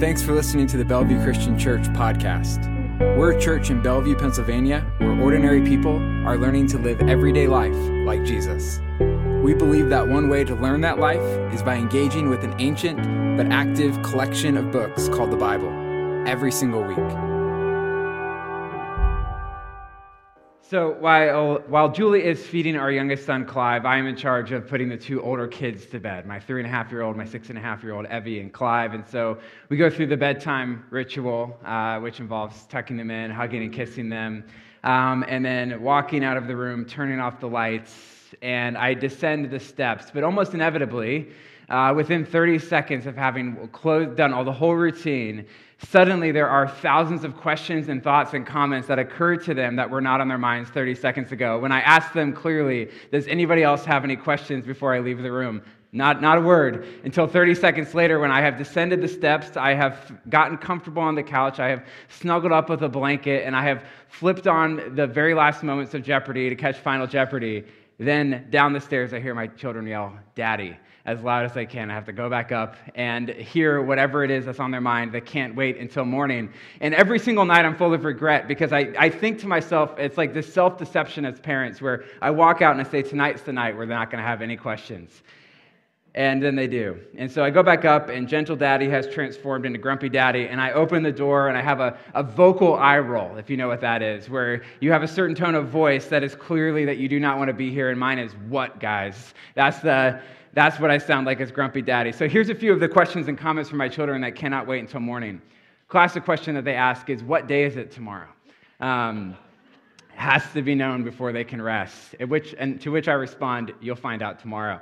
Thanks for listening to the Bellevue Christian Church podcast. We're a church in Bellevue, Pennsylvania, where ordinary people are learning to live everyday life like Jesus. We believe that one way to learn that life is by engaging with an ancient but active collection of books called the Bible every single week. So while Julie is feeding our youngest son, Clive, I am in charge of putting the two older kids to bed, my 3.5-year-old, my 6.5-year-old, Evie and Clive. And so we go through the bedtime ritual, which involves tucking them in, hugging and kissing them, and then walking out of the room, turning off the lights, and I descend the steps. But almost inevitably, within 30 seconds of having done all the whole routine, suddenly there are thousands of questions and thoughts and comments that occur to them that were not on their minds 30 seconds ago. When I ask them clearly, does anybody else have any questions before I leave the room? Not a word. Until 30 seconds later, when I have descended the steps, I have gotten comfortable on the couch, I have snuggled up with a blanket, and I have flipped on the very last moments of Jeopardy to catch Final Jeopardy. Then down the stairs, I hear my children yell, "Daddy," as loud as I can. I have to go back up and hear whatever it is that's on their mind. They can't wait until morning. And every single night I'm full of regret because I think to myself, it's like this self-deception as parents where I walk out and I say, tonight's the night where they're not going to have any questions. And then they do. And so I go back up, and Gentle Daddy has transformed into Grumpy Daddy, and I open the door, and I have a vocal eye roll, if you know what that is, where you have a certain tone of voice that is clearly that you do not want to be here, and mine is, "What, guys?" That's what I sound like as Grumpy Daddy. So here's a few of the questions and comments from my children that cannot wait until morning. Classic question that they ask is, "What day is it tomorrow?" Has to be known before they can rest, to which I respond, "You'll find out tomorrow."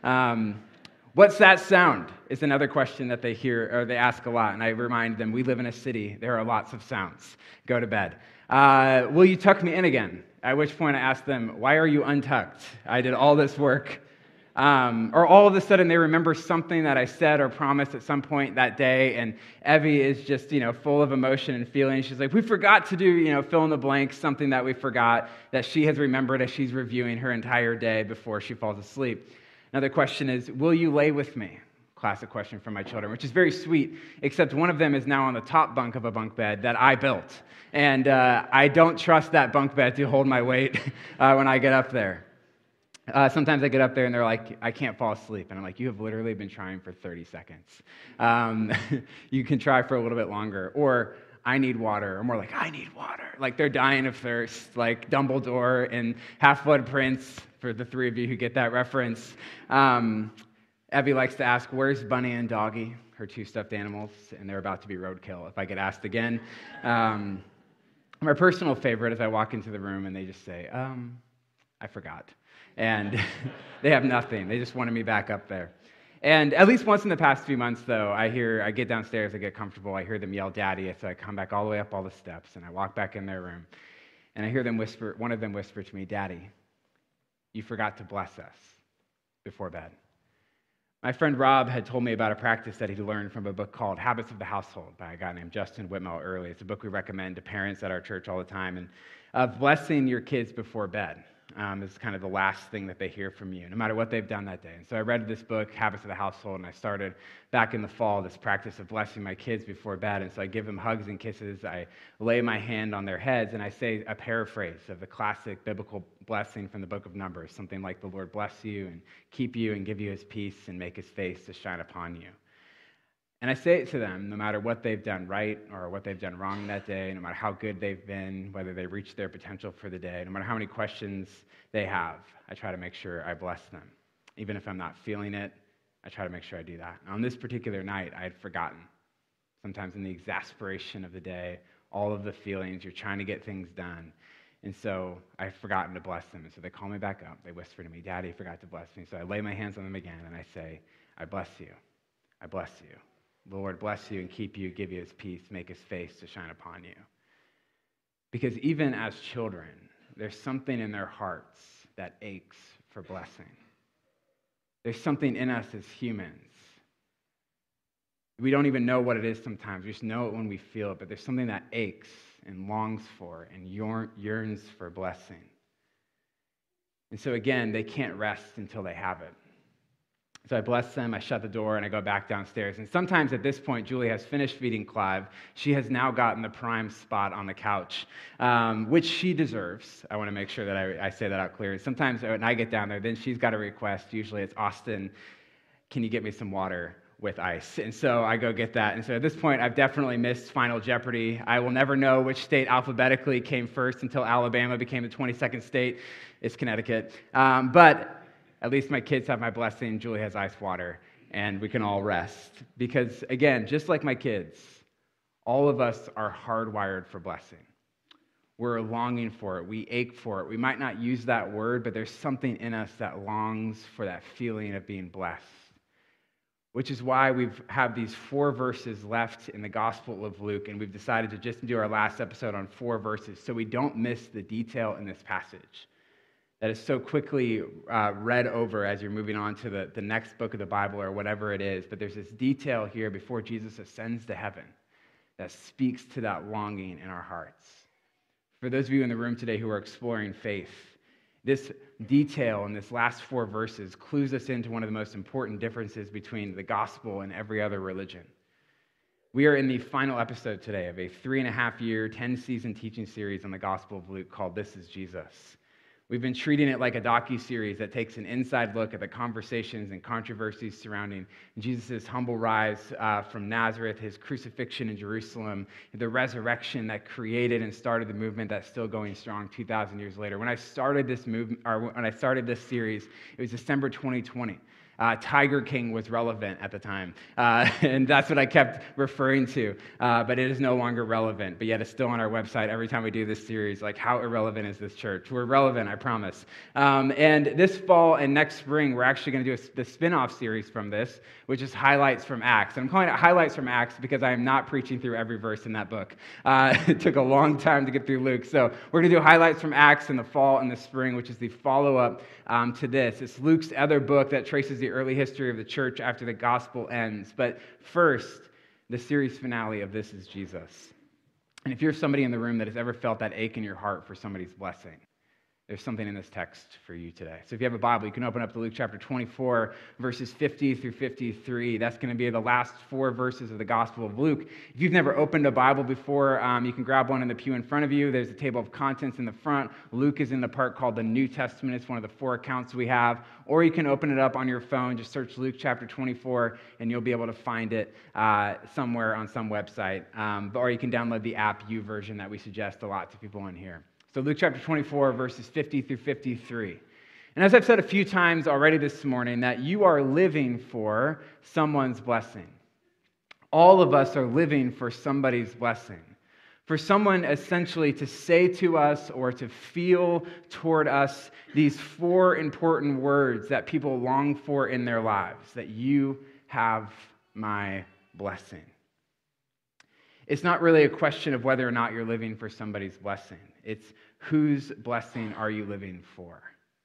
What's that sound? Is another question that they hear or they ask a lot, and I remind them, we live in a city. There are lots of sounds. Go to bed. Will you tuck me in again? At which point I ask them, why are you untucked? I did all this work. Or all of a sudden they remember something that I said or promised at some point that day, and Evie is just, full of emotion and feeling. She's like, we forgot to do, fill in the blanks, something that we forgot that she has remembered as she's reviewing her entire day before she falls asleep. Another question is, will you lay with me? Classic question from my children, which is very sweet, except one of them is now on the top bunk of a bunk bed that I built. And I don't trust that bunk bed to hold my weight when I get up there. Sometimes I get up there and they're like, I can't fall asleep. And I'm like, you have literally been trying for 30 seconds. You can try for a little bit longer. Or I need water. Or more like, I need water. Like they're dying of thirst, like Dumbledore and Half-Blood Prince, for the three of you who get that reference. Evie likes to ask, where's Bunny and Doggy, her two stuffed animals? And they're about to be roadkill if I get asked again. My personal favorite is I walk into the room and they just say, I forgot. And they have nothing. They just wanted me back up there. And at least once in the past few months, though, I get downstairs, I get comfortable, I hear them yell, "Daddy," so I come back all the way up all the steps, and I walk back in their room, and I hear them whisper, one of them whisper to me, "Daddy, you forgot to bless us before bed." My friend Rob had told me about a practice that he learned from a book called Habits of the Household by a guy named Justin Whitmell Early. It's a book we recommend to parents at our church all the time, and of blessing your kids before bed. Is kind of the last thing that they hear from you, no matter what they've done that day. And so I read this book, Habits of the Household, and I started back in the fall this practice of blessing my kids before bed. And so I give them hugs and kisses. I lay my hand on their heads, and I say a paraphrase of the classic biblical blessing from the book of Numbers, something like, "The Lord bless you and keep you and give you his peace and make his face to shine upon you." And I say it to them no matter what they've done right or what they've done wrong that day, no matter how good they've been, whether they reached their potential for the day, no matter how many questions they have, I try to make sure I bless them. Even if I'm not feeling it, I try to make sure I do that. On this particular night, I had forgotten. Sometimes in the exasperation of the day, all of the feelings, you're trying to get things done. And so I've forgotten to bless them. And so they call me back up. They whisper to me, "Daddy, you forgot to bless me." So I lay my hands on them again, and I say, "I bless you. I bless you. The Lord bless you and keep you, give you his peace, make his face to shine upon you." Because even as children, there's something in their hearts that aches for blessing. There's something in us as humans. We don't even know what it is sometimes. We just know it when we feel it, but there's something that aches and longs for and yearns for blessing. And so again, they can't rest until they have it. So I bless them, I shut the door, and I go back downstairs. And sometimes at this point, Julie has finished feeding Clive. She has now gotten the prime spot on the couch, which she deserves. I want to make sure that I say that out clear. Sometimes when I get down there, then she's got a request. Usually it's, Austin, can you get me some water with ice? And so I go get that. And so at this point, I've definitely missed Final Jeopardy. I will never know which state alphabetically came first until Alabama became the 22nd state. It's Connecticut. But at least my kids have my blessing, Julie has ice water, and we can all rest. Because, again, just like my kids, all of us are hardwired for blessing. We're longing for it. We ache for it. We might not use that word, but there's something in us that longs for that feeling of being blessed. Which is why we have these 4 verses left in the Gospel of Luke, and we've decided to just do our last episode on 4 verses so we don't miss the detail in this passage that is so quickly read over as you're moving on to the next book of the Bible or whatever it is. But there's this detail here before Jesus ascends to heaven that speaks to that longing in our hearts. For those of you in the room today who are exploring faith, this detail in this last 4 verses clues us into one of the most important differences between the gospel and every other religion. We are in the final episode today of a 3.5-year, 10-season teaching series on the Gospel of Luke called This is Jesus. We've been treating it like a docu-series that takes an inside look at the conversations and controversies surrounding Jesus' humble rise from Nazareth, his crucifixion in Jerusalem, the resurrection that created and started the movement that's still going strong 2,000 years later. When I started this series, it was December 2020. Tiger King was relevant at the time, and that's what I kept referring to, but it is no longer relevant, but yet it's still on our website every time we do this series, like how irrelevant is this church? We're relevant, I promise. And this fall and next spring, we're actually going to do the spin-off series from this, which is Highlights from Acts. And I'm calling it Highlights from Acts because I am not preaching through every verse in that book. It took a long time to get through Luke, so we're going to do Highlights from Acts in the fall and the spring, which is the follow-up to this. It's Luke's other book that traces the early history of the church after the gospel ends. But first, the series finale of This is Jesus. And if you're somebody in the room that has ever felt that ache in your heart for somebody's blessing, there's something in this text for you today. So if you have a Bible, you can open up to Luke chapter 24, verses 50 through 53. That's going to be the last 4 verses of the Gospel of Luke. If you've never opened a Bible before, you can grab one in the pew in front of you. There's a table of contents in the front. Luke is in the part called the New Testament. It's one of the 4 accounts we have. Or you can open it up on your phone. Just search Luke chapter 24, and you'll be able to find it somewhere on some website. Or you can download the app YouVersion that we suggest a lot to people in here. So Luke chapter 24, verses 50 through 53. And as I've said a few times already this morning, that you are living for someone's blessing. All of us are living for somebody's blessing. For someone essentially to say to us or to feel toward us these 4 important words that people long for in their lives, that you have my blessing. It's not really a question of whether or not you're living for somebody's blessing. It's whose blessing are you living for?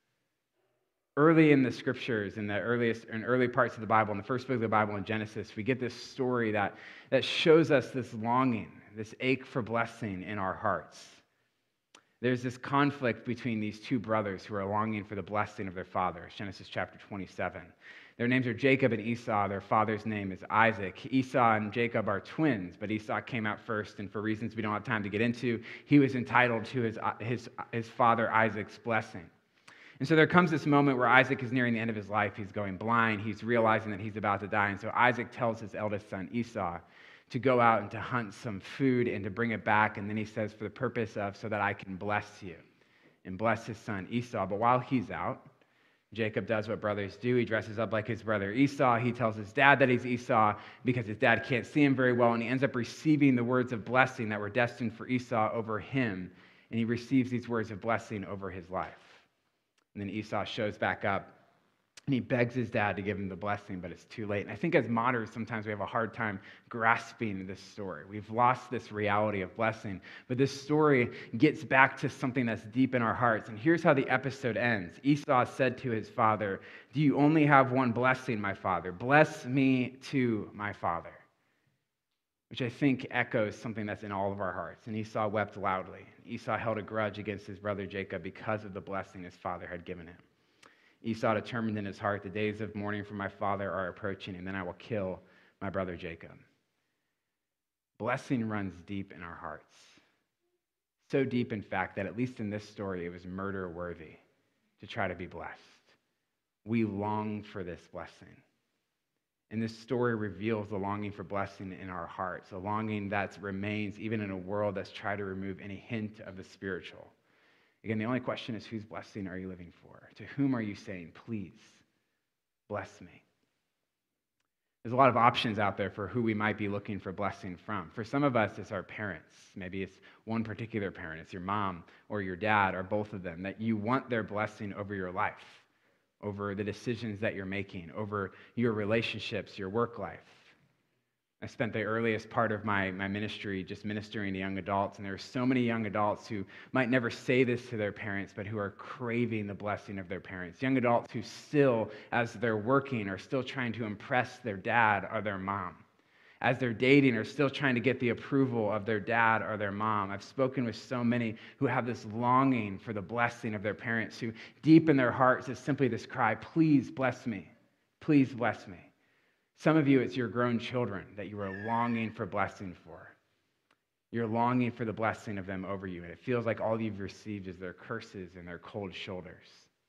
Early in the scriptures, in early parts of the Bible, in the first book of the Bible in Genesis, we get this story that shows us this longing, this ache for blessing in our hearts. There's this conflict between these 2 brothers who are longing for the blessing of their father. Genesis chapter 27. Their names are Jacob and Esau. Their father's name is Isaac. Esau and Jacob are twins, but Esau came out first, and for reasons we don't have time to get into, he was entitled to his father Isaac's blessing. And so there comes this moment where Isaac is nearing the end of his life. He's going blind. He's realizing that he's about to die. And so Isaac tells his eldest son, Esau, to go out and to hunt some food and to bring it back. And then he says, for the purpose of, so that I can bless you, and bless his son Esau. But while he's out, Jacob does what brothers do. He dresses up like his brother Esau. He tells his dad that he's Esau because his dad can't see him very well, and he ends up receiving the words of blessing that were destined for Esau over him, and he receives these words of blessing over his life. And then Esau shows back up, and he begs his dad to give him the blessing, but it's too late. And I think as moderns, sometimes we have a hard time grasping this story. We've lost this reality of blessing. But this story gets back to something that's deep in our hearts. And here's how the episode ends. Esau said to his father, "Do you only have one blessing, my father? Bless me to my father." Which I think echoes something that's in all of our hearts. And Esau wept loudly. Esau held a grudge against his brother Jacob because of the blessing his father had given him. Esau determined in his heart, the days of mourning for my father are approaching, and then I will kill my brother Jacob. Blessing runs deep in our hearts. So deep, in fact, that at least in this story, it was murder-worthy to try to be blessed. We long for this blessing. And this story reveals the longing for blessing in our hearts, a longing that remains even in a world that's tried to remove any hint of the spiritual. Again, the only question is, whose blessing are you living for? To whom are you saying, please, bless me? There's a lot of options out there for who we might be looking for blessing from. For some of us, it's our parents. Maybe it's one particular parent. It's your mom or your dad or both of them, that you want their blessing over your life, over the decisions that you're making, over your relationships, your work life. I spent the earliest part of my ministry just ministering to young adults, and there are so many young adults who might never say this to their parents, but who are craving the blessing of their parents. Young adults who still, as they're working, are still trying to impress their dad or their mom. As they're dating, are still trying to get the approval of their dad or their mom. I've spoken with so many who have this longing for the blessing of their parents, who deep in their hearts is simply this cry, please bless me, please bless me. Some of you, it's your grown children that you are longing for blessing for. You're longing for the blessing of them over you, and it feels like all you've received is their curses and their cold shoulders.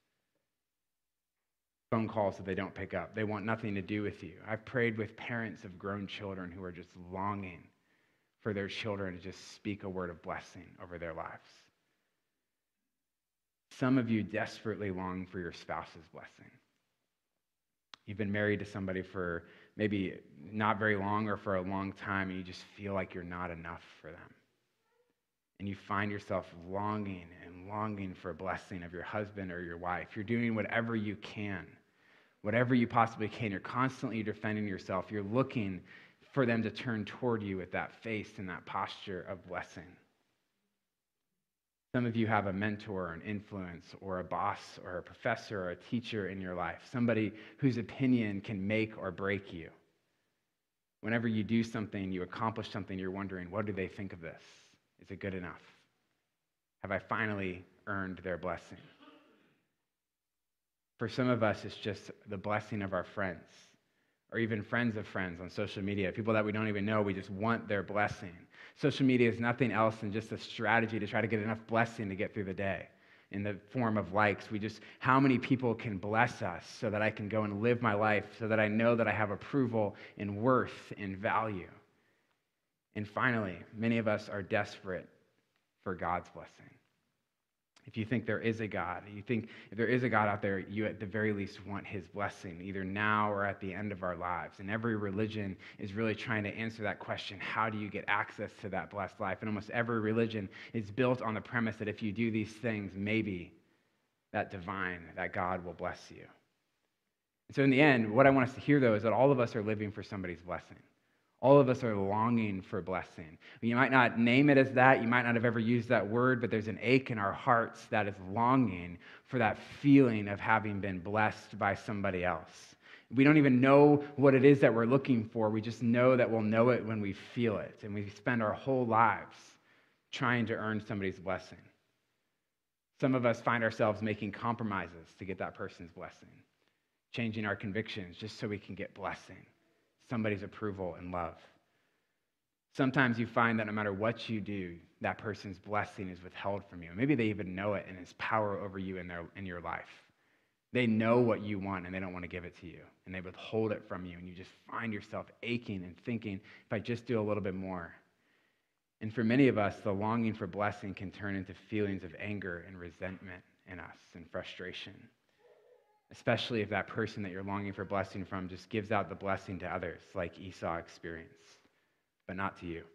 Phone calls that they don't pick up. They want nothing to do with you. I've prayed with parents of grown children who are just longing for their children to just speak a word of blessing over their lives. Some of you desperately long for your spouse's blessing. You've been married to somebody for maybe not very long or for a long time, and you just feel like you're not enough for them. And you find yourself longing and longing for a blessing of your husband or your wife. You're doing whatever you can, whatever you possibly can. You're constantly defending yourself. You're looking for them to turn toward you with that face and that posture of blessing. Some of you have a mentor, or an influence, or a boss, or a professor, or a teacher in your life, somebody whose opinion can make or break you. Whenever you do something, you accomplish something, you're wondering, what do they think of this? Is it good enough? Have I finally earned their blessing? For some of us, it's just the blessing of our friends, or even friends of friends on social media, people that we don't even know. We just want their blessing. Social media is nothing else than just a strategy to try to get enough blessing to get through the day in the form of likes. How many people can bless us so that I can go and live my life, so that I know that I have approval and worth and value? And finally, many of us are desperate for God's blessing. If you think there is a God, you think if there is a God out there, you at the very least want his blessing, either now or at the end of our lives. And every religion is really trying to answer that question, how do you get access to that blessed life? And almost every religion is built on the premise that if you do these things, maybe that God will bless you. And so in the end, what I want us to hear, though, is that all of us are living for somebody's blessing. All of us are longing for blessing. You might not name it as that. You might not have ever used that word, but there's an ache in our hearts that is longing for that feeling of having been blessed by somebody else. We don't even know what it is that we're looking for. We just know that we'll know it when we feel it. And we spend our whole lives trying to earn somebody's blessing. Some of us find ourselves making compromises to get that person's blessing, changing our convictions just so we can get blessing, somebody's approval and love. Sometimes you find that no matter what you do, that person's blessing is withheld from you. Maybe they even know it and it's power over you in your life. They know what you want and they don't want to give it to you, and they withhold it from you, and you just find yourself aching and thinking, if I just do a little bit more. And for many of us, the longing for blessing can turn into feelings of anger and resentment in us and frustration, especially if that person that you're longing for blessing from just gives out the blessing to others, like Esau experienced, but not to you.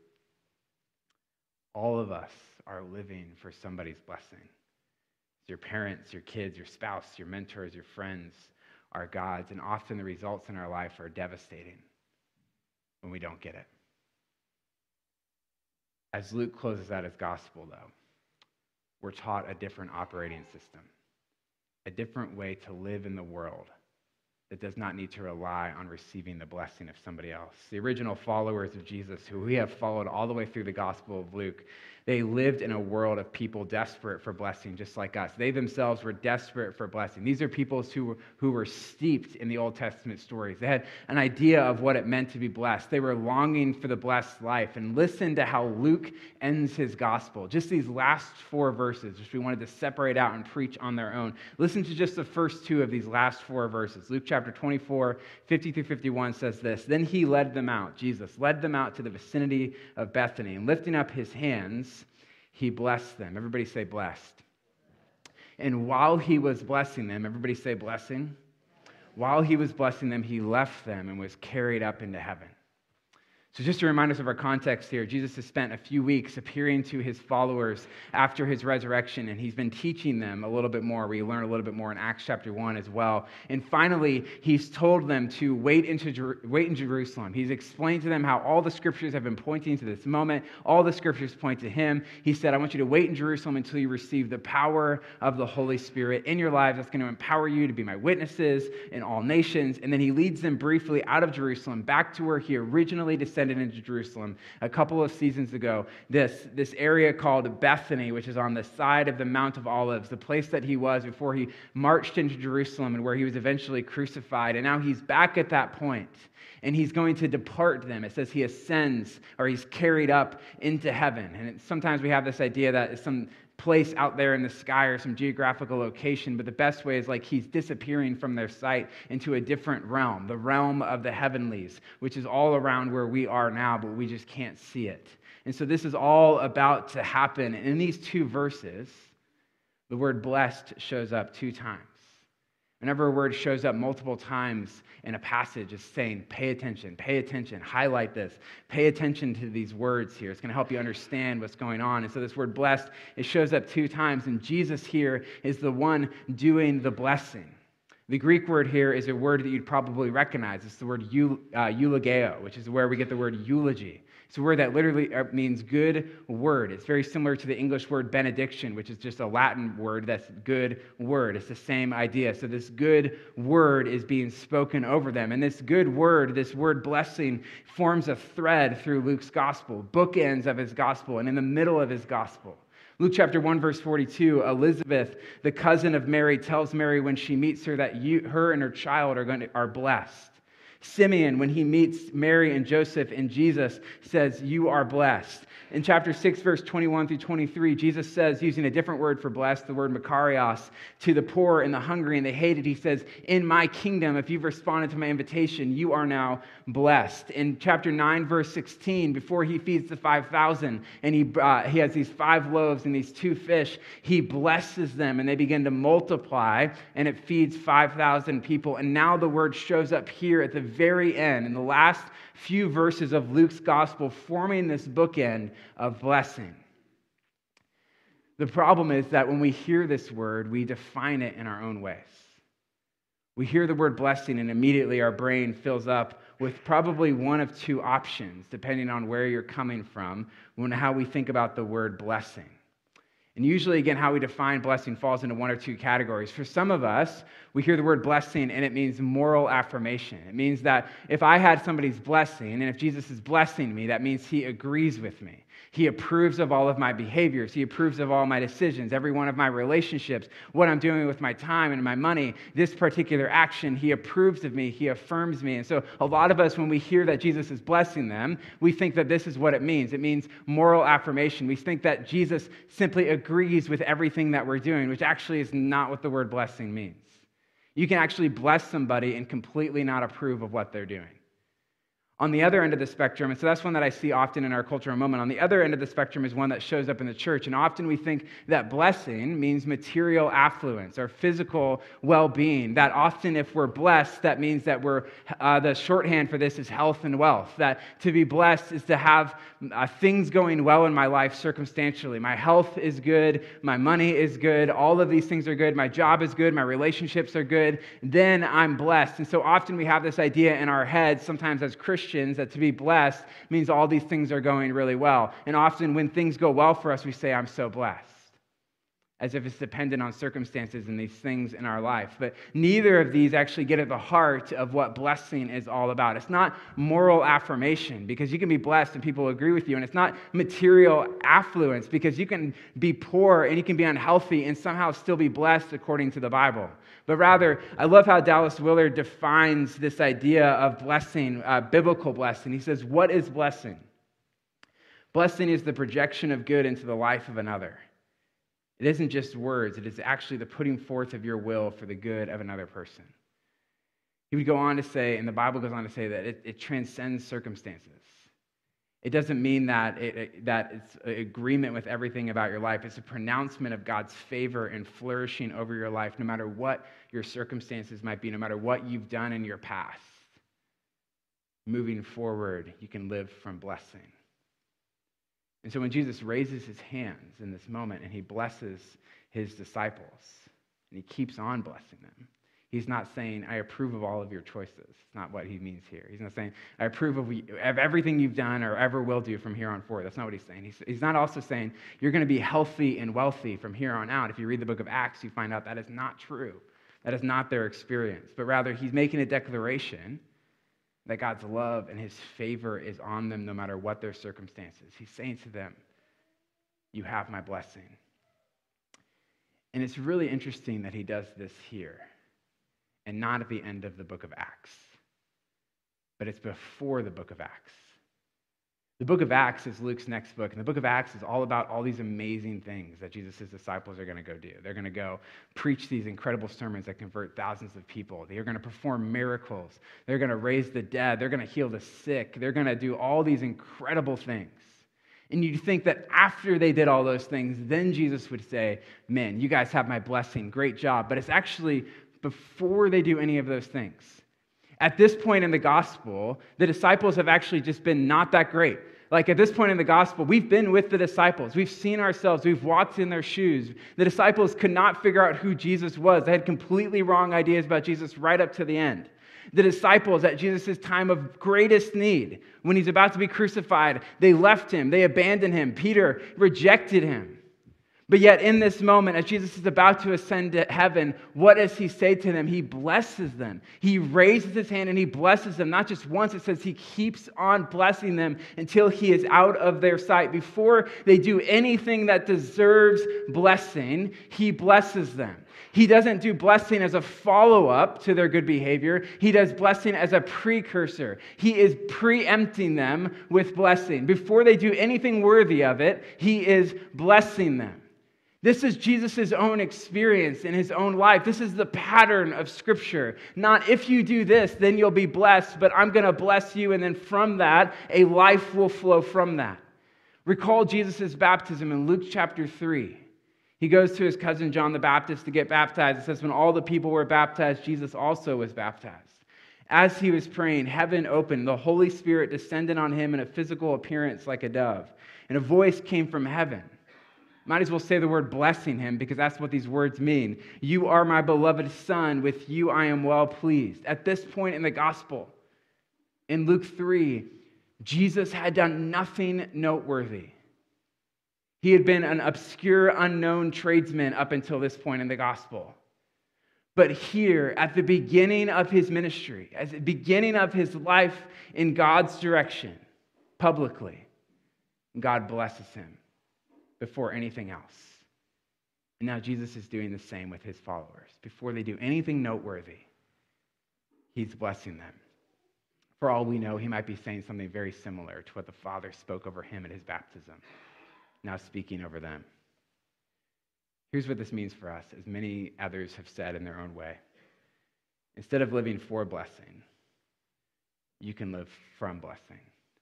All of us are living for somebody's blessing. Your parents, your kids, your spouse, your mentors, your friends are God's, and often the results in our life are devastating when we don't get it. As Luke closes out his gospel, though, we're taught a different operating system, a different way to live in the world that does not need to rely on receiving the blessing of somebody else. The original followers of Jesus, who we have followed all the way through the Gospel of Luke, they lived in a world of people desperate for blessing, just like us. They themselves were desperate for blessing. These are people who were steeped in the Old Testament stories. They had an idea of what it meant to be blessed. They were longing for the blessed life. And listen to how Luke ends his gospel. Just these last 4 verses, which we wanted to separate out and preach on their own. Listen to just the first 2 of these last 4 verses. Luke chapter 24, 50 through 51 says this: Then he led them out, Jesus led them out to the vicinity of Bethany, and lifting up his hands, he blessed them. Everybody say blessed. And while he was blessing them, everybody say blessing. While he was blessing them, he left them and was carried up into heaven. So just to remind us of our context here, Jesus has spent a few weeks appearing to his followers after his resurrection, and he's been teaching them a little bit more. We learn a little bit more in Acts chapter 1 as well. And finally, he's told them to wait in Jerusalem. He's explained to them how all the scriptures have been pointing to this moment. All the scriptures point to him. He said, I want you to wait in Jerusalem until you receive the power of the Holy Spirit in your lives. That's going to empower you to be my witnesses in all nations. And then he leads them briefly out of Jerusalem back to where he originally descended into Jerusalem a couple of seasons ago, this area called Bethany, which is on the side of the Mount of Olives, the place that he was before he marched into Jerusalem and where he was eventually crucified. And now he's back at that point, and he's going to depart them. It says he ascends, or he's carried up into heaven. And sometimes we have this idea that it's some place out there in the sky or some geographical location, but the best way is like he's disappearing from their sight into a different realm, the realm of the heavenlies, which is all around where we are now, but we just can't see it. And so this is all about to happen. And in these 2 verses, the word blessed shows up 2 times. Whenever a word shows up multiple times in a passage, it's saying, pay attention, highlight this, pay attention to these words here. It's going to help you understand what's going on. And so this word blessed, it shows up 2 times, and Jesus here is the one doing the blessing. The Greek word here is a word that you'd probably recognize. It's the word eulogeo, which is where we get the word eulogy. It's a word that literally means good word. It's very similar to the English word benediction, which is just a Latin word that's good word. It's the same idea. So this good word is being spoken over them. And this good word, this word blessing, forms a thread through Luke's gospel, bookends of his gospel, and in the middle of his gospel. Luke chapter 1, verse 42, Elizabeth, the cousin of Mary, tells Mary when she meets her that her and her child are blessed. Simeon, when he meets Mary and Joseph and Jesus, says, you are blessed. In chapter 6, verse 21 through 23, Jesus says, using a different word for blessed, the word makarios, to the poor and the hungry and the hated, he says, in my kingdom, if you've responded to my invitation, you are now blessed. In chapter 9, verse 16, before he feeds the 5,000, and he has these 5 loaves and these 2 fish, he blesses them, and they begin to multiply, and it feeds 5,000 people. And now the word shows up here at the very end, in the last few verses of Luke's gospel, forming this bookend of blessing. The problem is that when we hear this word, we define it in our own ways. We hear the word blessing, and immediately our brain fills up with probably one of 2 options, depending on where you're coming from, when how we think about the word blessing. And usually, again, how we define blessing falls into 1 or 2 categories. For some of us, we hear the word blessing and it means moral affirmation. It means that if I had somebody's blessing, and if Jesus is blessing me, that means he agrees with me. He approves of all of my behaviors. He approves of all my decisions, every one of my relationships, what I'm doing with my time and my money, this particular action. He approves of me. He affirms me. And so a lot of us, when we hear that Jesus is blessing them, we think that this is what it means. It means moral affirmation. We think that Jesus simply agrees with everything that we're doing, which actually is not what the word blessing means. You can actually bless somebody and completely not approve of what they're doing. On the other end of the spectrum, and so that's one that I see often in our cultural moment, on the other end of the spectrum is one that shows up in the church, and often we think that blessing means material affluence or physical well-being, that often if we're blessed, that means that the shorthand for this is health and wealth, that to be blessed is to have things going well in my life circumstantially. My health is good, my money is good, all of these things are good, my job is good, my relationships are good, then I'm blessed. And so often we have this idea in our heads, sometimes as Christians, that to be blessed means all these things are going really well. And often when things go well for us, we say, I'm so blessed. as if it's dependent on circumstances and these things in our life. But neither of these actually get at the heart of what blessing is all about. It's not moral affirmation, because you can be blessed and people agree with you. And it's not material affluence, because you can be poor and you can be unhealthy and somehow still be blessed according to the Bible. But rather, I love how Dallas Willard defines this idea of blessing, biblical blessing. He says, what is blessing? Blessing is the projection of good into the life of another. It isn't just words, it is actually the putting forth of your will for the good of another person. He would go on to say, and the Bible goes on to say, that it transcends circumstances. It doesn't mean that it's an agreement with everything about your life. It's a pronouncement of God's favor and flourishing over your life, no matter what your circumstances might be, no matter what you've done in your past. Moving forward, you can live from blessing. And so when Jesus raises his hands in this moment and he blesses his disciples, and he keeps on blessing them, he's not saying, I approve of all of your choices. It's not what he means here. He's not saying, I approve of everything you've done or ever will do from here on forward. That's not what he's saying. He's not also saying, you're going to be healthy and wealthy from here on out. If you read the book of Acts, you find out that is not true. That is not their experience. But rather, he's making a declaration that God's love and his favor is on them no matter what their circumstances. He's saying to them, you have my blessing. And it's really interesting that he does this here and not at the end of the book of Acts, but it's before the book of Acts. The book of Acts is Luke's next book, and the book of Acts is all about all these amazing things that Jesus' disciples are going to go do. They're going to go preach these incredible sermons that convert thousands of people. They're going to perform miracles. They're going to raise the dead. They're going to heal the sick. They're going to do all these incredible things. And you'd think that after they did all those things, then Jesus would say, men, you guys have my blessing. Great job. But it's actually before they do any of those things. At this point in the gospel, the disciples have actually just been not that great. Like at this point in the gospel, we've been with the disciples. We've seen ourselves. We've walked in their shoes. The disciples could not figure out who Jesus was. They had completely wrong ideas about Jesus right up to the end. The disciples at Jesus' time of greatest need, when he's about to be crucified, they left him. They abandoned him. Peter rejected him. But yet in this moment, as Jesus is about to ascend to heaven, what does he say to them? He blesses them. He raises his hand and he blesses them. Not just once, it says he keeps on blessing them until he is out of their sight. Before they do anything that deserves blessing, he blesses them. He doesn't do blessing as a follow-up to their good behavior. He does blessing as a precursor. He is preempting them with blessing. Before they do anything worthy of it, he is blessing them. This is Jesus' own experience in his own life. This is the pattern of Scripture. Not if you do this, then you'll be blessed, but I'm going to bless you, and then from that, a life will flow from that. Recall Jesus' baptism in Luke chapter 3. He goes to his cousin John the Baptist to get baptized. It says when all the people were baptized, Jesus also was baptized. As he was praying, heaven opened. The Holy Spirit descended on him in a physical appearance like a dove, and a voice came from heaven. Might as well say the word blessing him, because that's what these words mean. You are my beloved Son. With you I am well pleased. At this point in the gospel, in Luke 3, Jesus had done nothing noteworthy. He had been an obscure, unknown tradesman up until this point in the gospel. But here, at the beginning of his ministry, at the beginning of his life in God's direction, publicly, God blesses him before anything else. And now Jesus is doing the same with his followers. Before they do anything noteworthy, he's blessing them. For all we know, he might be saying something very similar to what the Father spoke over him at his baptism, now speaking over them. Here's what this means for us, as many others have said in their own way. Instead of living for blessing, you can live from blessing.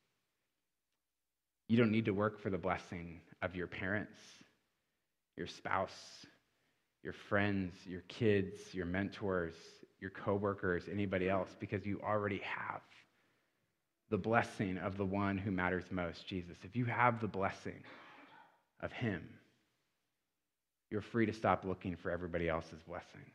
You don't need to work for the blessing of your parents, your spouse, your friends, your kids, your mentors, your coworkers, anybody else, because you already have the blessing of the one who matters most, Jesus. If you have the blessing of him, you're free to stop looking for everybody else's blessing.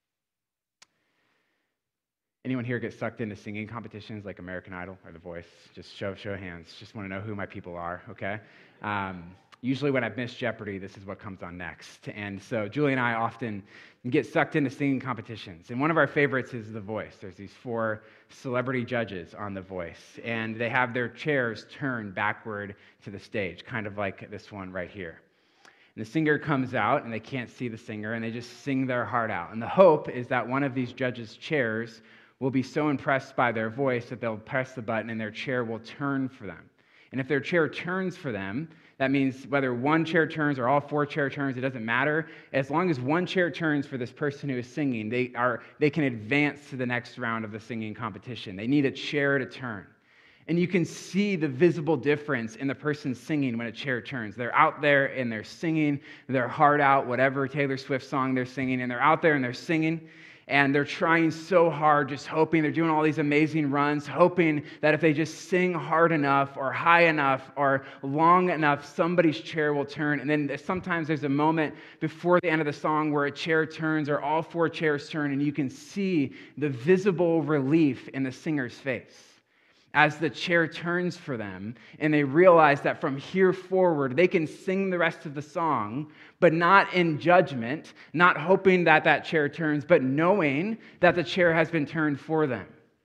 Anyone here get sucked into singing competitions like American Idol or The Voice? Just show of hands. Just want to know who my people are, okay? usually when I've missed Jeopardy, this is what comes on next. And so Julie and I often get sucked into singing competitions. And one of our favorites is The Voice. There's these 4 celebrity judges on The Voice, and they have their chairs turned backward to the stage, kind of like this one right here. And the singer comes out, and they can't see the singer, and they just sing their heart out. And the hope is that one of these judges' chairs will be so impressed by their voice that they'll press the button and their chair will turn for them. And if their chair turns for them, that means whether one chair turns or all 4 chair turns, it doesn't matter. As long as one chair turns for this person who is singing, they can advance to the next round of the singing competition. They need a chair to turn. And you can see the visible difference in the person singing when a chair turns. They're out there and they're singing their heart out, whatever Taylor Swift song they're singing, and they're out there and they're singing. And they're trying so hard, just hoping, they're doing all these amazing runs, hoping that if they just sing hard enough or high enough or long enough, somebody's chair will turn. And then sometimes there's a moment before the end of the song where a chair turns or all 4 chairs turn, and you can see the visible relief in the singer's face as the chair turns for them, and they realize that from here forward, they can sing the rest of the song, but not in judgment, not hoping that that chair turns, but knowing that the chair has been turned for them.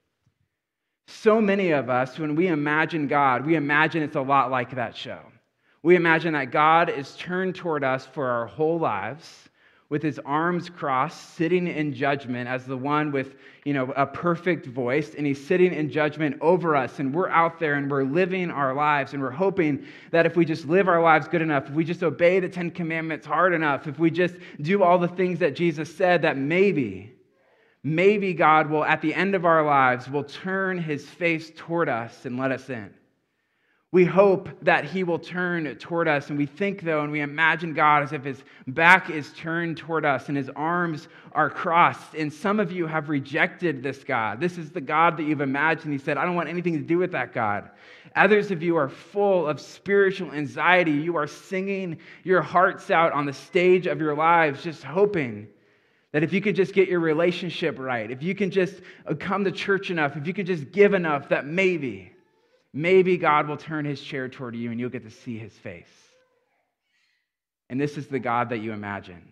So many of us, when we imagine God, we imagine it's a lot like that show. We imagine that God is turned toward us for our whole lives, with his arms crossed, sitting in judgment as the one with, a perfect voice, and he's sitting in judgment over us, and we're out there and we're living our lives, and we're hoping that if we just live our lives good enough, if we just obey the 10 Commandments hard enough, if we just do all the things that Jesus said, that maybe God will, at the end of our lives, will turn his face toward us and let us in. We hope that he will turn toward us, and we think, though, and we imagine God as if his back is turned toward us and his arms are crossed. And some of you have rejected this God. This is the God that you've imagined. He said, I don't want anything to do with that God. Others of you are full of spiritual anxiety. You are singing your hearts out on the stage of your lives, just hoping that if you could just get your relationship right, if you can just come to church enough, if you could just give enough, that maybe God will turn his chair toward you and you'll get to see his face. And this is the God that you imagine.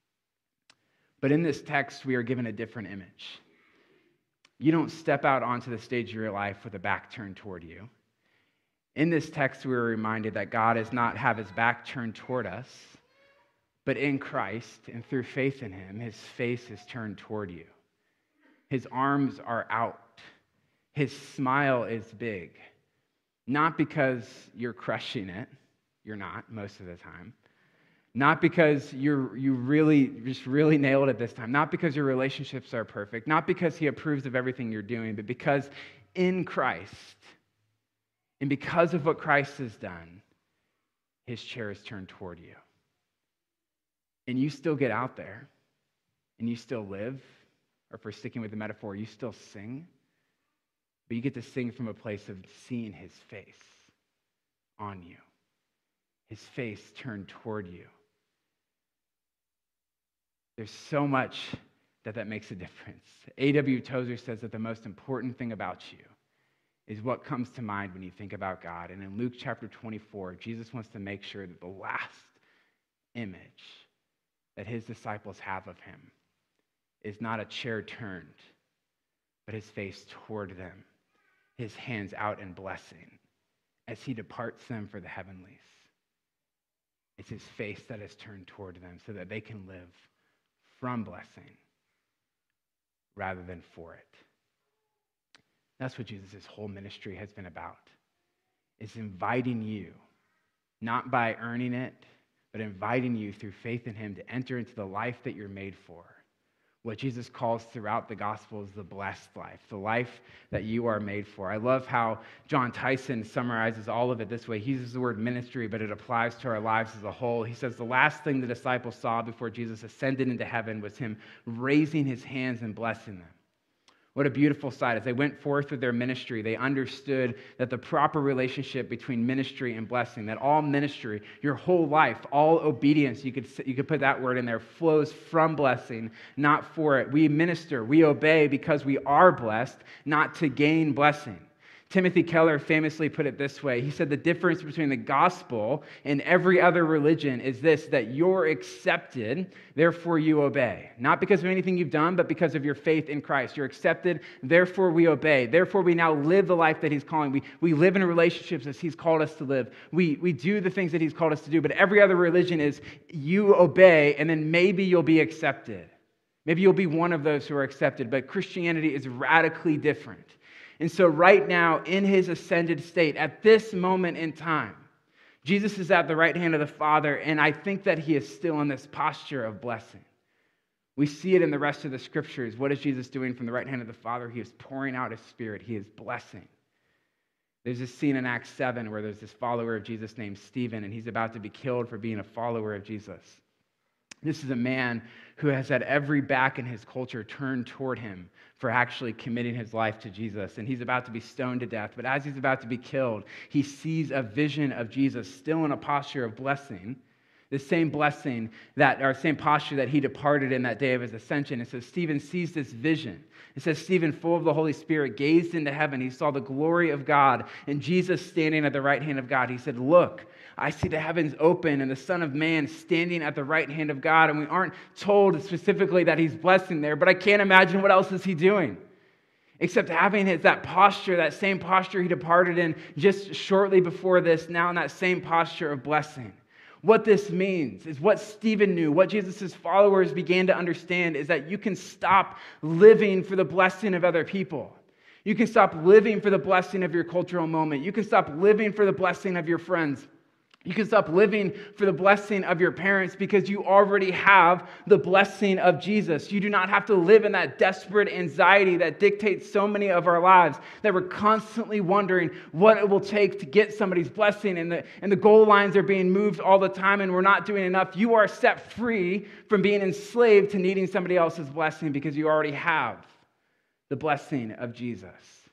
But in this text, we are given a different image. You don't step out onto the stage of your life with a back turned toward you. In this text, we are reminded that God does not have his back turned toward us, but in Christ and through faith in him, his face is turned toward you. His arms are out. His smile is big. Not because you're crushing it, you're not most of the time. Not because you really nailed it this time. Not because your relationships are perfect. Not because he approves of everything you're doing, but because in Christ, and because of what Christ has done, his chair is turned toward you. And you still get out there, and you still live, or if we're sticking with the metaphor, you still sing. But you get to sing from a place of seeing his face on you, his face turned toward you. There's so much that makes a difference. A.W. Tozer says that the most important thing about you is what comes to mind when you think about God. And in Luke chapter 24, Jesus wants to make sure that the last image that his disciples have of him is not a chair turned, but his face toward them, his hands out in blessing as he departs them for the heavenlies. It's his face that is turned toward them so that they can live from blessing rather than for it. That's what Jesus' whole ministry has been about, is inviting you, not by earning it, but inviting you through faith in him to enter into the life that you're made for. What Jesus calls throughout the gospel is the blessed life, the life that you are made for. I love how John Tyson summarizes all of it this way. He uses the word ministry, but it applies to our lives as a whole. He says the last thing the disciples saw before Jesus ascended into heaven was him raising his hands and blessing them. What a beautiful sight. As they went forth with their ministry, they understood that the proper relationship between ministry and blessing, that all ministry, your whole life, all obedience, you could put that word in there, flows from blessing, not for it. We minister, we obey because we are blessed, not to gain blessing. Timothy Keller famously put it this way. He said, the difference between the gospel and every other religion is this, that you're accepted, therefore you obey. Not because of anything you've done, but because of your faith in Christ. You're accepted, therefore we obey. Therefore we now live the life that he's calling. We live in relationships as he's called us to live. We do the things that he's called us to do. But every other religion is you obey, and then maybe you'll be accepted. Maybe you'll be one of those who are accepted. But Christianity is radically different. And so right now, in his ascended state, at this moment in time, Jesus is at the right hand of the Father, and I think that he is still in this posture of blessing. We see it in the rest of the scriptures. What is Jesus doing from the right hand of the Father? He is pouring out his Spirit. He is blessing. There's this scene in Acts 7 where there's this follower of Jesus named Stephen, and he's about to be killed for being a follower of Jesus. This is a man who has had every back in his culture turned toward him for actually committing his life to Jesus. And he's about to be stoned to death. But as he's about to be killed, he sees a vision of Jesus still in a posture of blessing, the same blessing same posture that he departed in that day of his ascension. And so Stephen sees this vision. It says, Stephen, full of the Holy Spirit, gazed into heaven. He saw the glory of God and Jesus standing at the right hand of God. He said, look, I see the heavens open and the Son of Man standing at the right hand of God. And we aren't told specifically that he's blessing there, but I can't imagine what else is he doing except having that posture, that same posture he departed in just shortly before this, now in that same posture of blessing. What this means is what Stephen knew, what Jesus' followers began to understand is that you can stop living for the blessing of other people. You can stop living for the blessing of your cultural moment. You can stop living for the blessing of your friends. You can stop living for the blessing of your parents because you already have the blessing of Jesus. You do not have to live in that desperate anxiety that dictates so many of our lives, that we're constantly wondering what it will take to get somebody's blessing, and the goal lines are being moved all the time and we're not doing enough. You are set free from being enslaved to needing somebody else's blessing because you already have the blessing of Jesus.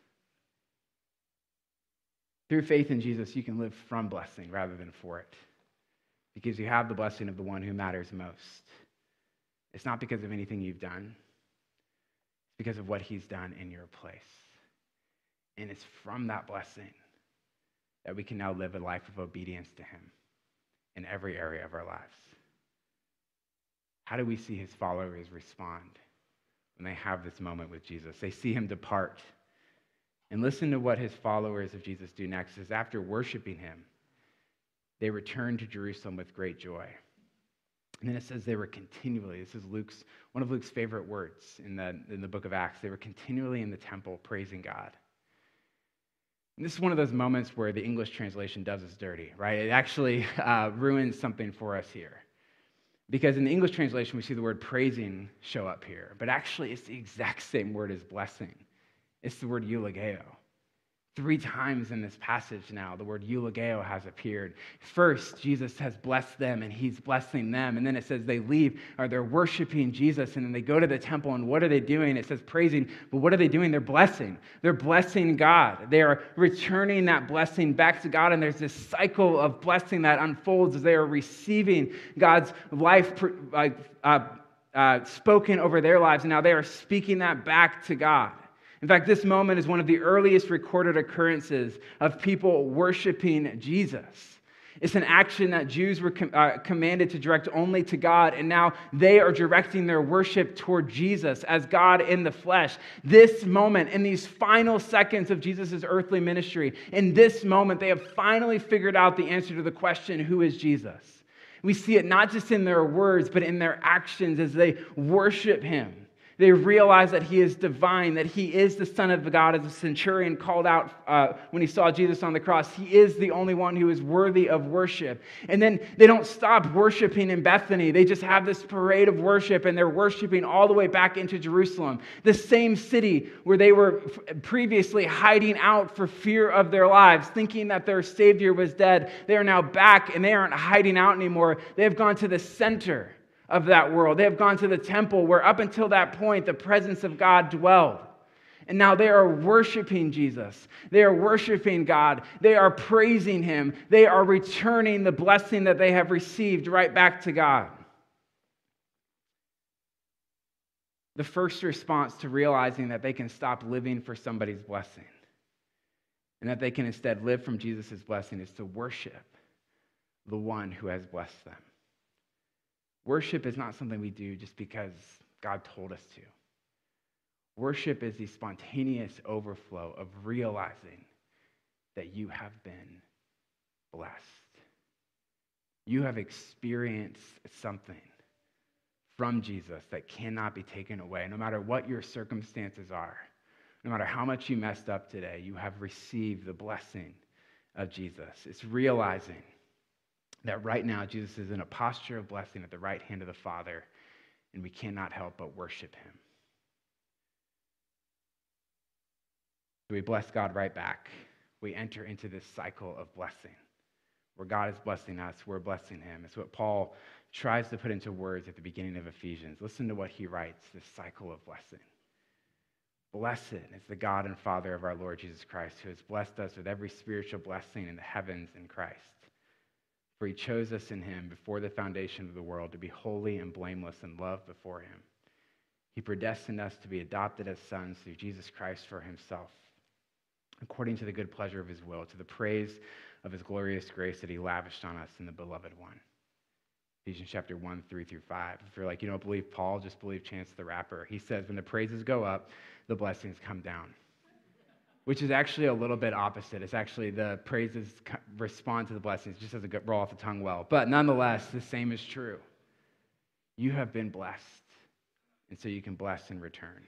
Through faith in Jesus, you can live from blessing rather than for it, because you have the blessing of the one who matters most. It's not because of anything you've done. It's because of what he's done in your place. And it's from that blessing that we can now live a life of obedience to him in every area of our lives. How do we see his followers respond when they have this moment with Jesus? They see him depart. And listen to what his followers of Jesus do next. Is after worshiping him, they returned to Jerusalem with great joy. And then it says they were continually, this is one of Luke's favorite words in the book of Acts, they were continually in the temple praising God. And this is one of those moments where the English translation does us dirty, right? It actually ruins something for us here. Because in the English translation, we see the word praising show up here. But actually, it's the exact same word as blessing. It's the word eulogio. 3 times in this passage now, the word eulogio has appeared. First, Jesus has blessed them, and he's blessing them. And then it says they leave, or they're worshiping Jesus, and then they go to the temple, and what are they doing? It says praising, but what are they doing? They're blessing. They're blessing God. They are returning that blessing back to God, and there's this cycle of blessing that unfolds as they are receiving God's life spoken over their lives, and now they are speaking that back to God. In fact, this moment is one of the earliest recorded occurrences of people worshiping Jesus. It's an action that Jews were commanded to direct only to God, and now they are directing their worship toward Jesus as God in the flesh. This moment, in these final seconds of Jesus' earthly ministry, in this moment, they have finally figured out the answer to the question, who is Jesus? We see it not just in their words, but in their actions as they worship him. They realize that he is divine, that he is the Son of God, as the centurion called out when he saw Jesus on the cross. He is the only one who is worthy of worship. And then they don't stop worshiping in Bethany. They just have this parade of worship, and they're worshiping all the way back into Jerusalem, the same city where they were previously hiding out for fear of their lives, thinking that their Savior was dead. They are now back, and they aren't hiding out anymore. They have gone to the center of that world. They have gone to the temple where up until that point the presence of God dwelled. And now they are worshiping Jesus. They are worshiping God. They are praising him. They are returning the blessing that they have received right back to God. The first response to realizing that they can stop living for somebody's blessing and that they can instead live from Jesus' blessing is to worship the one who has blessed them. Worship is not something we do just because God told us to. Worship is the spontaneous overflow of realizing that you have been blessed. You have experienced something from Jesus that cannot be taken away. No matter what your circumstances are, no matter how much you messed up today, you have received the blessing of Jesus. It's realizing that right now Jesus is in a posture of blessing at the right hand of the Father, and we cannot help but worship him. So we bless God right back. We enter into this cycle of blessing where God is blessing us, we're blessing him. It's what Paul tries to put into words at the beginning of Ephesians. Listen to what he writes, this cycle of blessing. Blessed is the God and Father of our Lord Jesus Christ, who has blessed us with every spiritual blessing in the heavens in Christ. For he chose us in him before the foundation of the world to be holy and blameless in love before him. He predestined us to be adopted as sons through Jesus Christ for himself, according to the good pleasure of his will, to the praise of his glorious grace that he lavished on us in the beloved one. Ephesians chapter 1, 3-5. If you're like, you don't believe Paul, just believe Chance the Rapper. He says, when the praises go up, the blessings come down. Which is actually a little bit opposite. It's actually the praises respond to the blessings, just as a roll off the tongue well. But nonetheless, the same is true. You have been blessed, and so you can bless in return.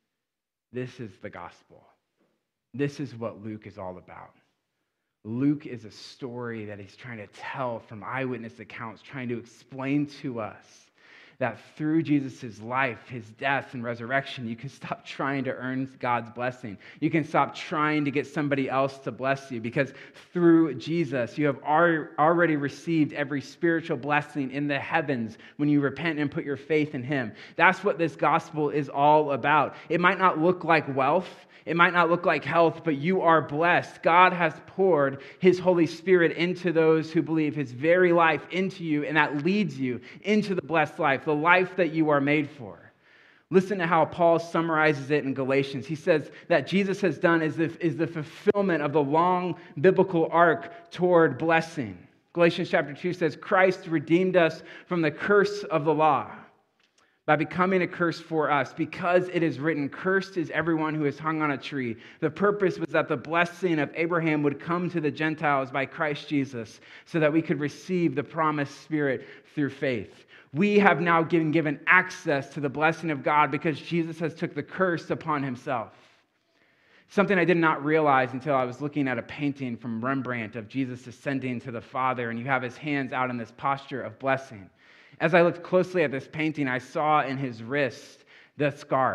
This is the gospel. This is what Luke is all about. Luke is a story that he's trying to tell from eyewitness accounts, trying to explain to us that through Jesus' life, his death, and resurrection, you can stop trying to earn God's blessing. You can stop trying to get somebody else to bless you, because through Jesus, you have already received every spiritual blessing in the heavens when you repent and put your faith in him. That's what this gospel is all about. It might not look like wealth. It might not look like health, but you are blessed. God has poured his Holy Spirit into those who believe, his very life into you, and that leads you into the blessed life, the life that you are made for. Listen to how Paul summarizes it in Galatians. He says that Jesus has done is the fulfillment of the long biblical arc toward blessing. Galatians chapter 2 says, Christ redeemed us from the curse of the law by becoming a curse for us, because it is written, cursed is everyone who is hung on a tree. The purpose was that the blessing of Abraham would come to the Gentiles by Christ Jesus, so that we could receive the promised Spirit through faith. We have now been given access to the blessing of God because Jesus has took the curse upon himself. Something I did not realize until I was looking at a painting from Rembrandt of Jesus ascending to the Father, and you have his hands out in this posture of blessing. As I looked closely at this painting, I saw in his wrist the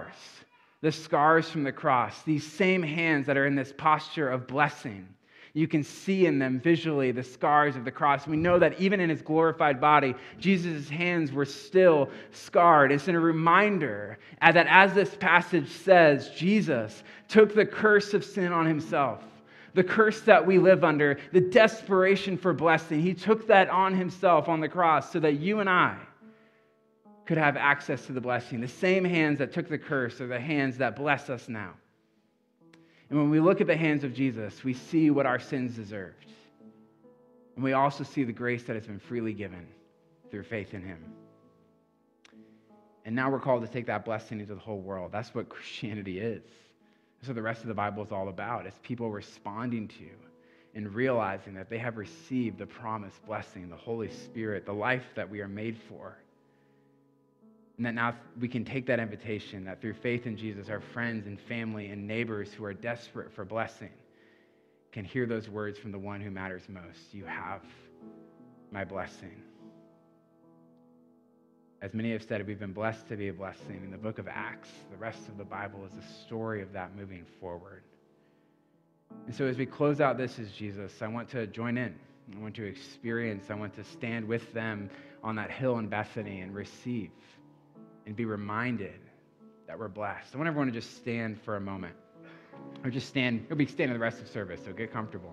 scars from the cross, these same hands that are in this posture of blessing. You can see in them visually the scars of the cross. We know that even in his glorified body, Jesus' hands were still scarred. It's a reminder that, as this passage says, Jesus took the curse of sin on himself. The curse that we live under, the desperation for blessing, he took that on himself on the cross so that you and I could have access to the blessing. The same hands that took the curse are the hands that bless us now. And when we look at the hands of Jesus, we see what our sins deserved. And we also see the grace that has been freely given through faith in him. And now we're called to take that blessing into the whole world. That's what Christianity is. That's what the rest of the Bible is all about. It's people responding to and realizing that they have received the promised blessing, the Holy Spirit, the life that we are made for. And that now we can take that invitation that through faith in Jesus, our friends and family and neighbors who are desperate for blessing can hear those words from the one who matters most. You have my blessing. As many have said, we've been blessed to be a blessing. In the book of Acts, the rest of the Bible is a story of that moving forward. And so as we close out This Is Jesus, I want to join in. I want to experience. I want to stand with them on that hill in Bethany and receive and be reminded that we're blessed. I want everyone to just stand for a moment. Or just stand. You'll be standing the rest of service, so get comfortable.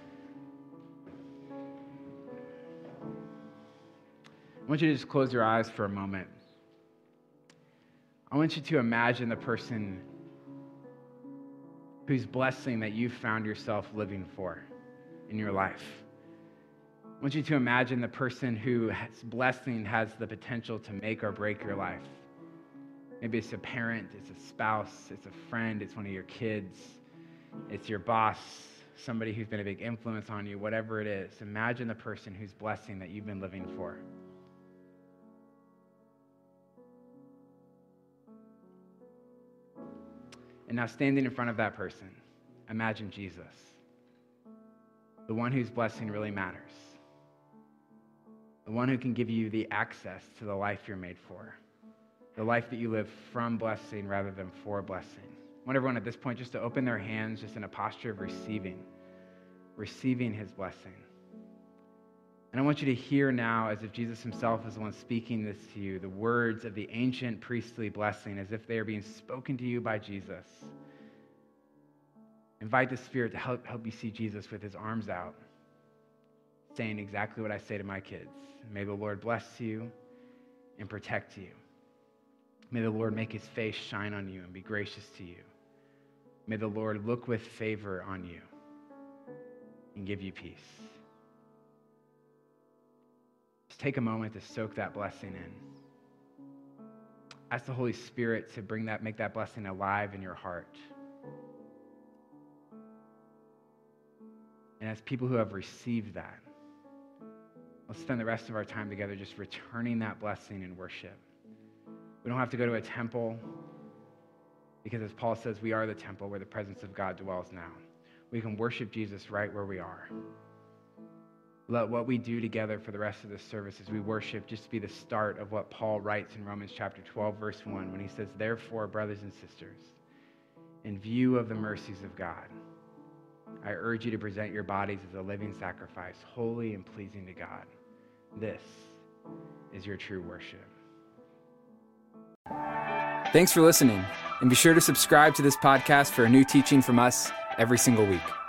I want you to just close your eyes for a moment. I want you to imagine the person whose blessing that you've found yourself living for in your life. I want you to imagine the person whose blessing has the potential to make or break your life. Maybe it's a parent, it's a spouse, it's a friend, it's one of your kids, it's your boss, somebody who's been a big influence on you, whatever it is. Imagine the person whose blessing that you've been living for. And now standing in front of that person, imagine Jesus, the one whose blessing really matters, the one who can give you the access to the life you're made for, the life that you live from blessing rather than for blessing. I want everyone at this point just to open their hands just in a posture of receiving his blessing. And I want you to hear now, as if Jesus himself is the one speaking this to you, the words of the ancient priestly blessing as if they are being spoken to you by Jesus. Invite the Spirit to help you see Jesus with his arms out, saying exactly what I say to my kids. May the Lord bless you and protect you. May the Lord make his face shine on you and be gracious to you. May the Lord look with favor on you and give you peace. Just take a moment to soak that blessing in. Ask the Holy Spirit to make that blessing alive in your heart. And as people who have received that, let's spend the rest of our time together just returning that blessing in worship. We don't have to go to a temple because, as Paul says, we are the temple where the presence of God dwells now. We can worship Jesus right where we are. Let what we do together for the rest of this service as we worship just be the start of what Paul writes in Romans chapter 12, verse 1, when he says, "Therefore, brothers and sisters, in view of the mercies of God, I urge you to present your bodies as a living sacrifice, holy and pleasing to God. This is your true worship." Thanks for listening, and be sure to subscribe to this podcast for a new teaching from us every single week.